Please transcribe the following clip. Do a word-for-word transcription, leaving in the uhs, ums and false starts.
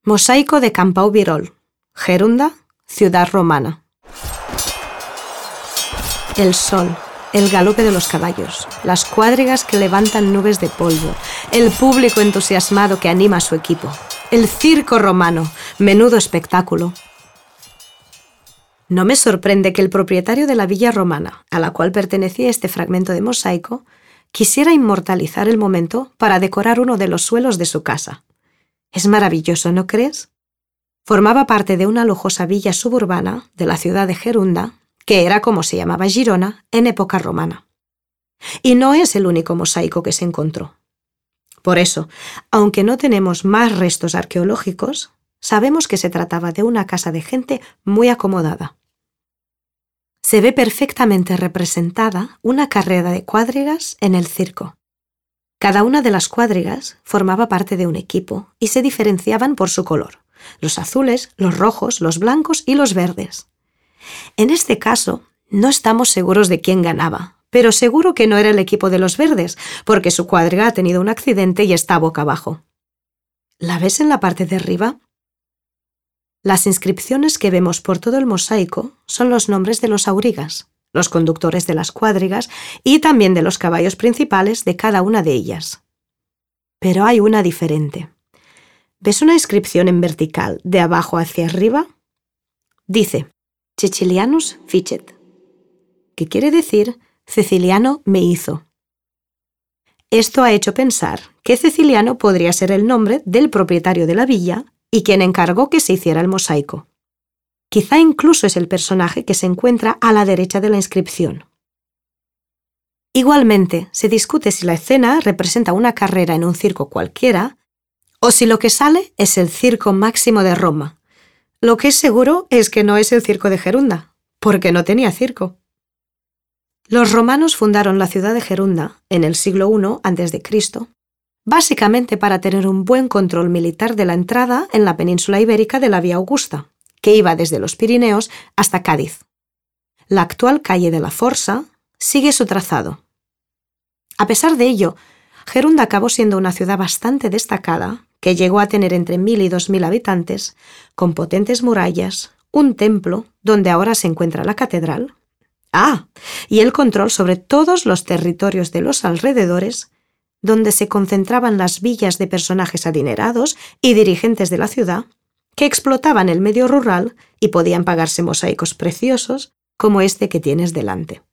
Mosaico de Campau Virol, Gerunda, ciudad romana. El sol, el galope de los caballos, las cuadrigas que levantan nubes de polvo, el público entusiasmado que anima a su equipo, el circo romano, menudo espectáculo. No me sorprende que el propietario de la villa romana, a la cual pertenecía este fragmento de mosaico, quisiera inmortalizar el momento para decorar uno de los suelos de su casa. Es maravilloso, ¿no crees? Formaba parte de una lujosa villa suburbana de la ciudad de Gerunda, que era como se llamaba Girona en época romana. Y no es el único mosaico que se encontró. Por eso, aunque no tenemos más restos arqueológicos, sabemos que se trataba de una casa de gente muy acomodada. Se ve perfectamente representada una carrera de cuadrigas en el circo. Cada una de las cuadrigas formaba parte de un equipo y se diferenciaban por su color: los azules, los rojos, los blancos y los verdes. En este caso, no estamos seguros de quién ganaba, pero seguro que no era el equipo de los verdes, porque su cuadriga ha tenido un accidente y está boca abajo. ¿La ves en la parte de arriba? Las inscripciones que vemos por todo el mosaico son los nombres de los aurigas, los conductores de las cuadrigas y también de los caballos principales de cada una de ellas. Pero hay una diferente. ¿Ves una inscripción en vertical de abajo hacia arriba? Dice Cecilianus ficet, que quiere decir Ceciliano me hizo. Esto ha hecho pensar que Ceciliano podría ser el nombre del propietario de la villa y quien encargó que se hiciera el mosaico. Quizá incluso es el personaje que se encuentra a la derecha de la inscripción. Igualmente, se discute si la escena representa una carrera en un circo cualquiera o si lo que sale es el Circo Máximo de Roma. Lo que es seguro es que no es el circo de Gerunda, porque no tenía circo. Los romanos fundaron la ciudad de Gerunda en el siglo primero antes de Cristo, básicamente para tener un buen control militar de la entrada en la península ibérica de la Vía Augusta, que iba desde los Pirineos hasta Cádiz. La actual calle de la Força sigue su trazado. A pesar de ello, Gerunda acabó siendo una ciudad bastante destacada, que llegó a tener entre mil y dos mil habitantes, con potentes murallas, un templo donde ahora se encuentra la catedral, ah, y el control sobre todos los territorios de los alrededores, donde se concentraban las villas de personajes adinerados y dirigentes de la ciudad, que explotaban el medio rural y podían pagarse mosaicos preciosos como este que tienes delante.